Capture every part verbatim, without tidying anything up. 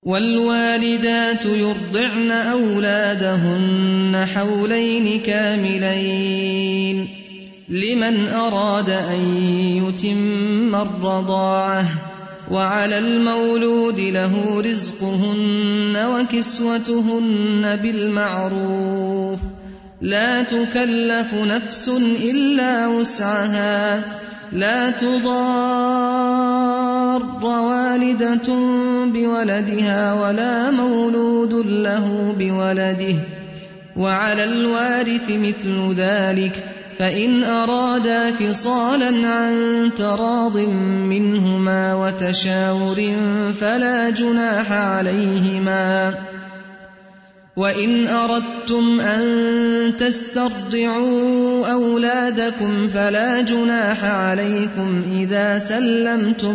والوالدات يرضعن أولادهن حولين كاملين لمن أراد أن يتم الرضاعة وعلى المولود له رزقهن وكسوتهن بالمعروف لا تكلف نفس إلا وسعها لا تضار والدة بولدها ولا مولود له بولده وعلى الوارث مثل ذلك فإن أرادا فصالا عن تراض منهما وتشاور فلا جناح عليهما وإن أردتم أن تسترضعوا أولادكم فلا جناح عليكم إذا سلمتم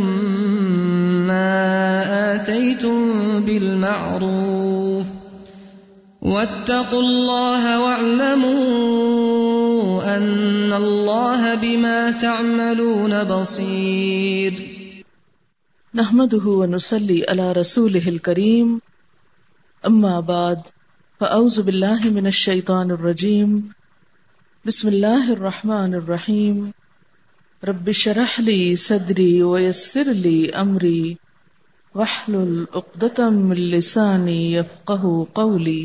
ما آتيتم بالمعروف واتقوا الله واعلموا أن الله بما تعملون بصير. نحمده ونصلي على رسوله الكريم أما بعد فأعوذ بالله من الشيطان الرجيم بسم الله الرحمن الرحيم رب اشرح لي صدري ويسر لي أمري واحلل عقدة من لساني يفقهوا قولي.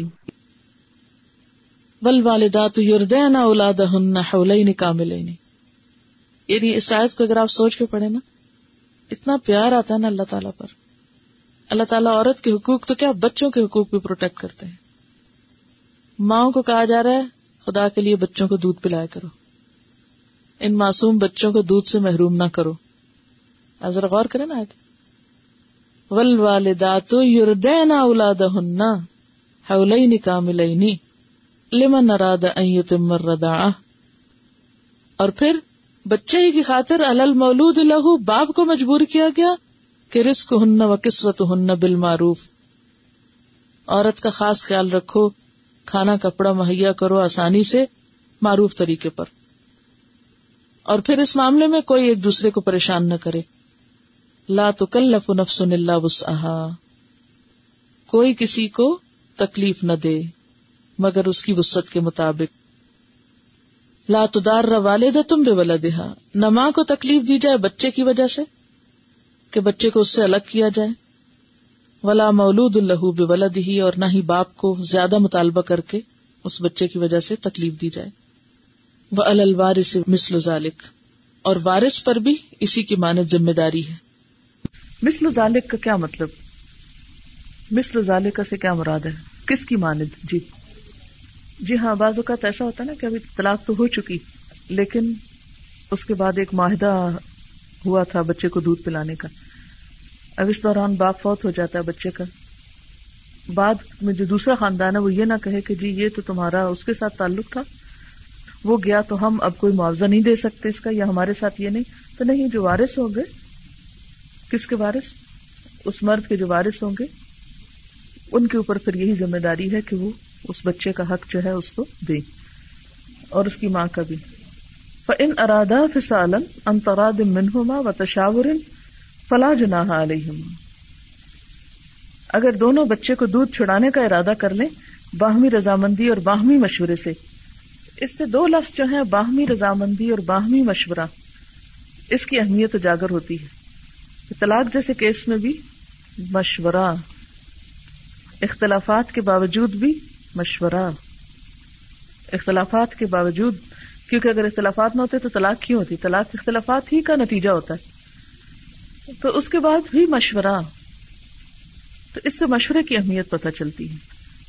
والوالدات يرضعن أولادهن حولين كاملين. یعنی اس آیت کو اگر آپ سوچ کے پڑھیں نا، اتنا پیار آتا ہے نا اللہ تعالیٰ پر. اللہ تعالیٰ عورت کے حقوق تو کیا بچوں کے حقوق بھی پروٹیکٹ کرتے ہیں. ماؤں کو کہا جا رہا ہے خدا کے لیے بچوں کو دودھ پلایا کرو، ان معصوم بچوں کو دودھ سے محروم نہ کرو. آپ ذرا غور کریں نا آیت. والوالدات یرضعن اولادہن حولین کاملین لمن اراد ان یتم الرضاعہ. اور پھر بچے کی خاطر علی المولود لہ باپ کو مجبور کیا گیا کہ رزقہن و کسوتہن بالمعروف. عورت کا خاص خیال رکھو، کھانا کپڑا مہیا کرو آسانی سے معروف طریقے پر. اور پھر اس معاملے میں کوئی ایک دوسرے کو پریشان نہ کرے. لا تکلف نفس الا وسعها. کوئی کسی کو تکلیف نہ دے مگر اس کی وسعت کے مطابق. لا تضار والدۃ بولدها. نہ ماں کو تکلیف دی جائے بچے کی وجہ سے کہ بچے کو اس سے الگ کیا جائے، ولا مولود لہ بولدہ، اور نہ ہی باپ کو زیادہ مطالبہ کر کے اس بچے کی وجہ سے تکلیف دی جائے. وعلی الوارث مثل ذلک، اور وارث پر بھی اسی کی مانند ذمہ داری ہے. مثل ذالک کا کیا مطلب؟ مثل ذالک سے کیا مراد ہے؟ کس کی مانند؟ جی جی ہاں، بعض اوقات ایسا ہوتا ہے نا کہ ابھی طلاق تو ہو چکی لیکن اس کے بعد ایک معاہدہ ہوا تھا بچے کو دودھ پلانے کا. اب اس دوران باپ فوت ہو جاتا ہے بچے کا. بعد میں جو دوسرا خاندان ہے وہ یہ نہ کہے کہ جی یہ تو تمہارا اس کے ساتھ تعلق تھا، وہ گیا تو ہم اب کوئی معاوضہ نہیں دے سکتے اس کا، یا ہمارے ساتھ یہ نہیں. تو نہیں، جو وارث ہوں گے، کس کے وارث؟ اس مرد کے جو وارث ہوں گے ان کے اوپر پھر یہی ذمہ داری ہے کہ وہ اس بچے کا حق جو ہے اس کو دیں، اور اس کی ماں کا بھی. فَإِنْ أَرَادَا فِصَالًا عَنْ تَرَاضٍ مِّنْهُمَا وَتَشَاوُرٍ فَلَا جُنَاحَ عَلَيْهِمَا. اگر دونوں بچے کو دودھ چھڑانے کا ارادہ کر لیں باہمی رضامندی اور باہمی مشورے سے. اس سے دو لفظ جو ہیں باہمی رضامندی اور باہمی مشورہ، اس کی اہمیت اجاگر ہوتی ہے. طلاق جیسے کیس میں بھی مشورہ، اختلافات کے باوجود بھی مشورہ. اختلافات کے باوجود، کیونکہ اگر اختلافات نہ ہوتے تو طلاق کیوں ہوتی؟ طلاق اختلافات ہی کا نتیجہ ہوتا ہے. تو اس کے بعد بھی مشورہ، تو اس سے مشورے کی اہمیت پتہ چلتی ہے.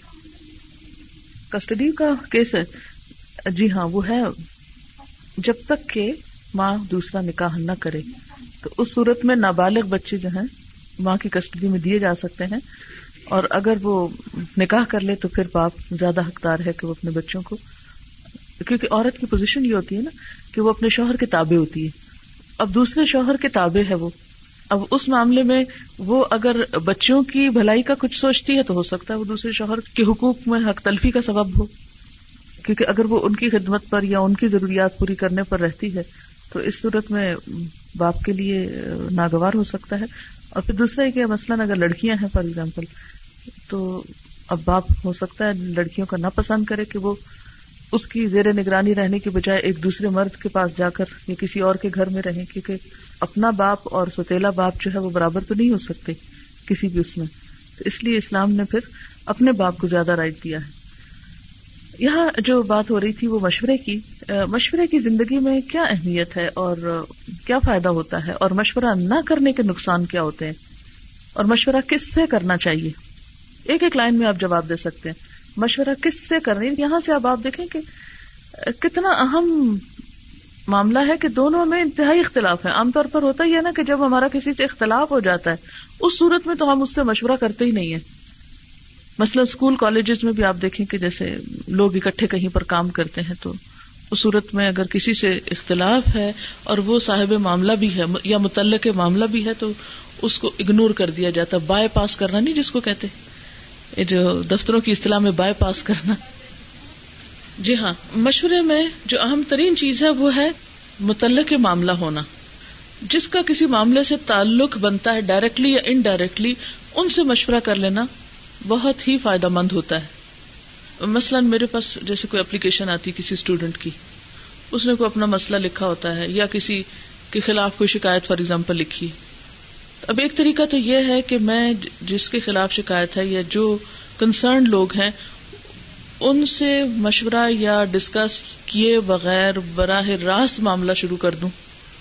کسٹڈی کا کیس ہے، جی ہاں وہ ہے جب تک کہ ماں دوسرا نکاح نہ کرے تو اس صورت میں نابالغ بچے جو ہیں ماں کی کسٹڈی میں دیے جا سکتے ہیں، اور اگر وہ نکاح کر لے تو پھر باپ زیادہ حقدار ہے کہ وہ اپنے بچوں کو، کیونکہ عورت کی پوزیشن یہ ہوتی ہے نا کہ وہ اپنے شوہر کے تابع ہوتی ہے. اب دوسرے شوہر کے تابع ہے وہ، اب اس معاملے میں وہ اگر بچوں کی بھلائی کا کچھ سوچتی ہے تو ہو سکتا ہے وہ دوسرے شوہر کے حقوق میں حق تلفی کا سبب ہو، کیونکہ اگر وہ ان کی خدمت پر یا ان کی ضروریات پوری کرنے پر رہتی ہے تو اس صورت میں باپ کے لیے ناگوار ہو سکتا ہے. اور پھر دوسرا کہ مثلاً اگر لڑکیاں ہیں فار ایگزامپل، تو اب باپ ہو سکتا ہے لڑکیوں کا نہ پسند کرے کہ وہ اس کی زیر نگرانی رہنے کی بجائے ایک دوسرے مرد کے پاس جا کر یا کسی اور کے گھر میں رہیں، کیونکہ اپنا باپ اور سوتیلا باپ جو ہے وہ برابر تو نہیں ہو سکتے کسی بھی اس میں، تو اس لیے اسلام نے پھر اپنے باپ کو زیادہ رائٹ دیا ہے۔ یہاں جو بات ہو رہی تھی وہ مشورے کی، مشورے کی زندگی میں کیا اہمیت ہے اور کیا فائدہ ہوتا ہے، اور مشورہ نہ کرنے کے نقصان کیا ہوتے ہیں، اور مشورہ کس سے کرنا چاہیے؟ ایک ایک لائن میں آپ جواب دے سکتے ہیں، مشورہ کس سے کرنا ہے۔ یہاں سے اب آپ دیکھیں کہ کتنا اہم معاملہ ہے کہ دونوں میں انتہائی اختلاف ہے۔ عام طور پر ہوتا ہی ہے نا کہ جب ہمارا کسی سے اختلاف ہو جاتا ہے اس صورت میں تو ہم اس سے مشورہ کرتے ہی نہیں ہیں۔ مثلا اسکول کالجز میں بھی آپ دیکھیں کہ جیسے لوگ اکٹھے کہیں پر کام کرتے ہیں تو اس صورت میں اگر کسی سے اختلاف ہے اور وہ صاحب معاملہ بھی ہے یا متعلق معاملہ بھی ہے تو اس کو اگنور کر دیا جاتا، بائی پاس کرنا نہیں جس کو کہتے، یہ جو دفتروں کی اصطلاح میں بائی پاس کرنا۔ جی ہاں، مشورے میں جو اہم ترین چیز ہے وہ ہے متعلق معاملہ ہونا، جس کا کسی معاملے سے تعلق بنتا ہے ڈائریکٹلی یا انڈائریکٹلی، ان سے مشورہ کر لینا بہت ہی فائدہ مند ہوتا ہے۔ مثلا میرے پاس جیسے کوئی اپلیکیشن آتی کسی اسٹوڈنٹ کی، اس نے کوئی اپنا مسئلہ لکھا ہوتا ہے یا کسی کے خلاف کوئی شکایت فار ایگزامپل لکھی، اب ایک طریقہ تو یہ ہے کہ میں جس کے خلاف شکایت ہے یا جو کنسرن لوگ ہیں ان سے مشورہ یا ڈسکس کیے بغیر براہ راست معاملہ شروع کر دوں،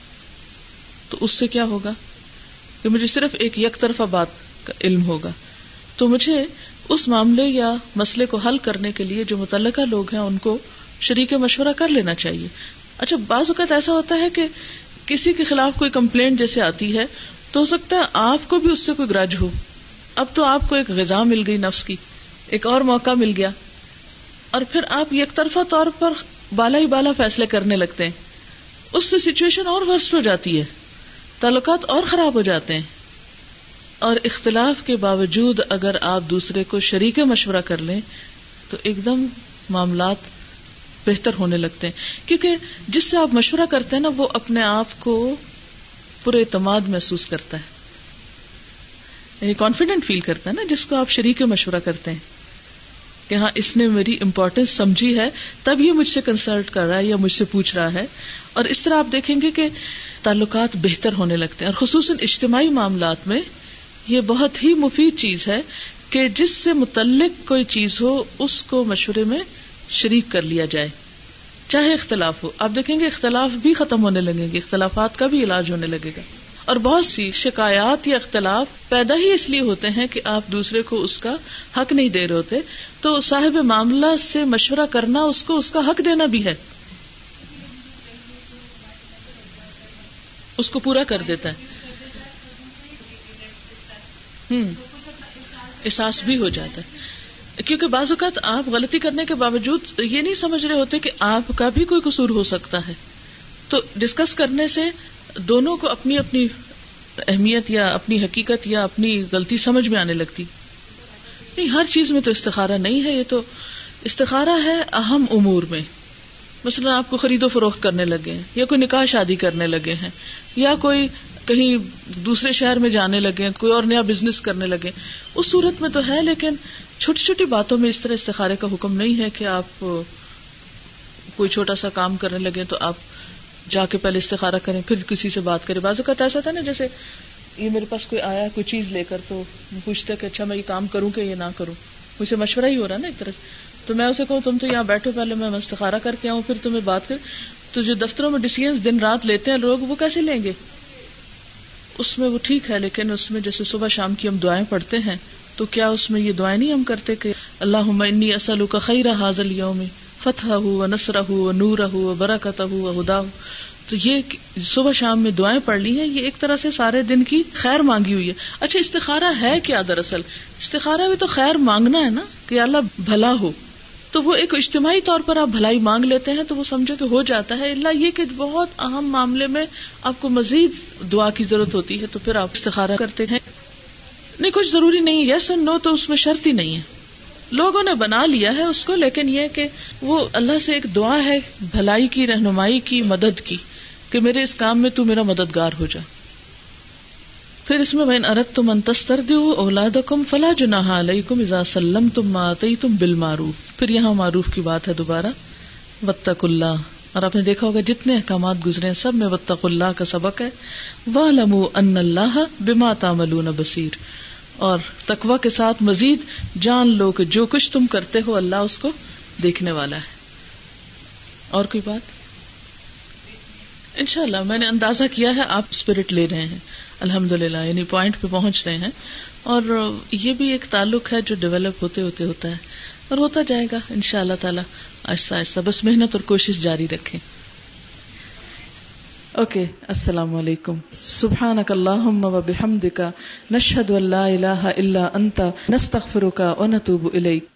تو اس سے کیا ہوگا کہ مجھے صرف ایک یک طرفہ بات کا علم ہوگا۔ تو مجھے اس معاملے یا مسئلے کو حل کرنے کے لیے جو متعلقہ لوگ ہیں ان کو شریک مشورہ کر لینا چاہیے۔ اچھا، بعض اوقات ایسا ہوتا ہے کہ کسی کے خلاف کوئی کمپلینٹ جیسے آتی ہے تو ہو سکتا ہے آپ کو بھی اس سے کوئی گرج ہو، اب تو آپ کو ایک غذا مل گئی نفس کی، ایک اور موقع مل گیا، اور پھر آپ یک طرفہ طور پر بالا ہی بالا فیصلے کرنے لگتے ہیں، اس سے سچویشن اور ورسٹ ہو جاتی ہے، تعلقات اور خراب ہو جاتے ہیں۔ اور اختلاف کے باوجود اگر آپ دوسرے کو شریک مشورہ کر لیں تو ایک دم معاملات بہتر ہونے لگتے ہیں، کیونکہ جس سے آپ مشورہ کرتے ہیں نا وہ اپنے آپ کو پورے اعتماد محسوس کرتا ہے، یعنی کانفیڈنٹ فیل کرتا ہے نا جس کو آپ شریک مشورہ کرتے ہیں کہ ہاں اس نے میری امپورٹنس سمجھی ہے تب یہ مجھ سے کنسلٹ کر رہا ہے یا مجھ سے پوچھ رہا ہے، اور اس طرح آپ دیکھیں گے کہ تعلقات بہتر ہونے لگتے ہیں۔ اور خصوصاً اجتماعی معاملات میں یہ بہت ہی مفید چیز ہے کہ جس سے متعلق کوئی چیز ہو اس کو مشورے میں شریک کر لیا جائے، چاہے اختلاف ہو۔ آپ دیکھیں گے اختلاف بھی ختم ہونے لگیں گے، اختلافات کا بھی علاج ہونے لگے گا۔ اور بہت سی شکایات یا اختلاف پیدا ہی اس لیے ہوتے ہیں کہ آپ دوسرے کو اس کا حق نہیں دے رہے ہوتے، تو صاحب معاملہ سے مشورہ کرنا اس کو اس کا حق دینا بھی ہے، اس کو پورا کر دیتا ہے، ہم احساس بھی ہو جاتا ہے۔ کیونکہ بعض اوقات آپ غلطی کرنے کے باوجود یہ نہیں سمجھ رہے ہوتے کہ آپ کا بھی کوئی قصور ہو سکتا ہے، تو ڈسکس کرنے سے دونوں کو اپنی اپنی اہمیت یا اپنی حقیقت یا اپنی غلطی سمجھ میں آنے لگتی۔ نہیں، ہر چیز میں تو استخارہ نہیں ہے، یہ تو استخارہ ہے اہم امور میں، مثلا آپ کو خرید و فروخت کرنے لگے ہیں یا کوئی نکاح شادی کرنے لگے ہیں یا کوئی کہیں دوسرے شہر میں جانے لگے ہیں، کوئی اور نیا بزنس کرنے لگے، اس صورت میں تو ہے، لیکن چھوٹی چھوٹی باتوں میں اس طرح استخارے کا حکم نہیں ہے کہ آپ کوئی چھوٹا سا کام کرنے لگے تو آپ جا کے پہلے استخارہ کریں پھر کسی سے بات کریں۔ بعض اوقات ایسا تھا نا، جیسے یہ میرے پاس کوئی آیا کوئی چیز لے کر تو پوچھتا کہ اچھا میں یہ کام کروں کہ یہ نہ کروں، مجھ سے مشورہ ہی ہو رہا نا ایک طرح سے، تو میں اسے کہوں تم تو یہاں بیٹھو پہلے میں استخارہ کر کے آؤں پھر تمہیں بات کر، تو جو دفتروں میں ڈیسیژنز دن رات لیتے ہیں لوگ وہ کیسے لیں گے؟ اس میں وہ ٹھیک ہے، لیکن اس میں جیسے صبح شام کی ہم دعائیں پڑھتے ہیں تو کیا اس میں یہ دعائیں نہیں ہم کرتے کہ اللہم انی اسألک خیر ھذا اليوم فتحہ ونصرہ ونورہ وبرکتہ وہداہ، تو یہ صبح شام میں دعائیں پڑھ لی ہیں، یہ ایک طرح سے سارے دن کی خیر مانگی ہوئی ہے۔ اچھا، استخارہ ہے کیا؟ دراصل استخارہ بھی تو خیر مانگنا ہے نا کہ اللہ بھلا ہو، تو وہ ایک اجتماعی طور پر آپ بھلائی مانگ لیتے ہیں تو وہ سمجھو کہ ہو جاتا ہے، اللہ یہ کہ بہت اہم معاملے میں آپ کو مزید دعا کی ضرورت ہوتی ہے تو پھر آپ استخارہ کرتے ہیں۔ نہیں، کچھ ضروری نہیں، یس اور نو تو اس میں شرط ہی نہیں ہے، لوگوں نے بنا لیا ہے اس کو، لیکن یہ کہ وہ اللہ سے ایک دعا ہے بھلائی کی، رہنمائی کی، مدد کی، کہ میرے اس کام میں تو میرا مددگار ہو جا۔ پھر اس میں وَإِنْ أَرَدْتُمْ أَن تَسْتَرْضِعُوا أَوْلَادَكُمْ فَلَا جُنَاحَ عَلَيْكُمْ إِذَا سَلَّمْتُم مَّا آتَيْتُم بِالْمَعْرُوفِ. پھر یہاں معروف کی بات ہے دوبارہ. وَاتَّقُوا اللَّهَ، اور آپ نے دیکھا ہوگا جتنے احکامات گزرے ہیں سب میں وَاتَّقُوا اللَّهَ کا سبق ہے. وَاعْلَمُوا أَنَّ اللَّهَ بِمَا تَعْمَلُونَ بَصِيرٌ، اور تقوی کے ساتھ مزید جان لو کہ جو کچھ تم کرتے ہو اللہ اس کو دیکھنے والا ہے. اور کوئی بات؟ انشاءاللہ میں نے اندازہ کیا ہے آپ اسپرٹ لے رہے ہیں الحمدللہ، یعنی پوائنٹ پہ پہنچ رہے ہیں، اور یہ بھی ایک تعلق ہے جو ڈیولپ ہوتے ہوتے ہوتا ہے اور ہوتا جائے گا انشاءاللہ تعالی آہستہ آہستہ. بس محنت اور کوشش جاری رکھیں. اوکے، السلام علیکم. سبحانک اللہم و بحمدک، نشہد ان لا الہ الا انت، نستغفرک و نتوب الیک.